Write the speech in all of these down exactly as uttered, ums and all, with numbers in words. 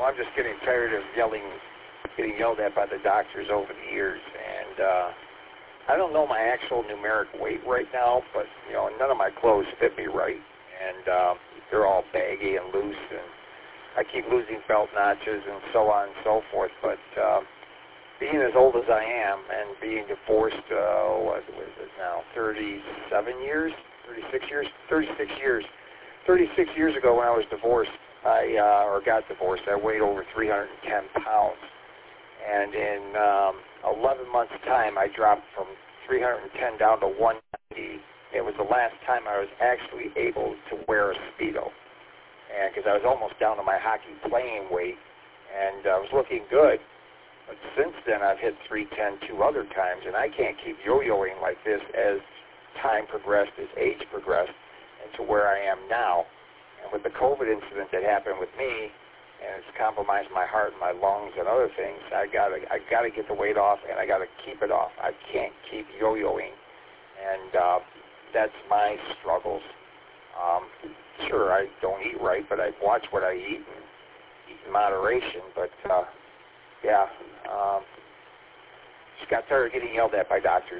I'm just getting tired of yelling, getting yelled at by the doctors over the years. And uh, I don't know my actual numeric weight right now, but, you know, none of my clothes fit me right. And uh, they're all baggy and loose, and I keep losing belt notches and so on and so forth. But uh, being as old as I am and being divorced, uh, what was it now, thirty-seven years, thirty-six years, thirty-six years. thirty-six years ago when I was divorced, I uh, or got divorced, I weighed over three hundred ten pounds. And in um, eleven months' time, I dropped from three hundred ten down to one ninety. It was the last time I was actually able to wear a Speedo. And because I was almost down to my hockey playing weight, and I was looking good. But since then, I've hit three ten two other times, and I can't keep yo-yoing like this as time progressed, as age progressed, and to where I am now. And with the COVID incident that happened with me, and it's compromised my heart and my lungs and other things, I gotta, I gotta get the weight off, and I gotta keep it off. I can't keep yo-yoing, and uh, that's my struggles. Um, sure, I don't eat right, but I watch what I eat and eat in moderation. But uh, yeah, um, just got tired of getting yelled at by doctors.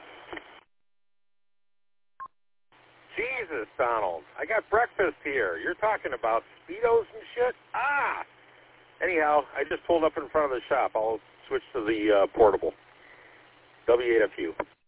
Jesus, Donald, I got breakfast here. You're talking about Speedos and shit? Ah! Anyhow, I just pulled up in front of the shop. I'll switch to the uh, portable. W eight F U.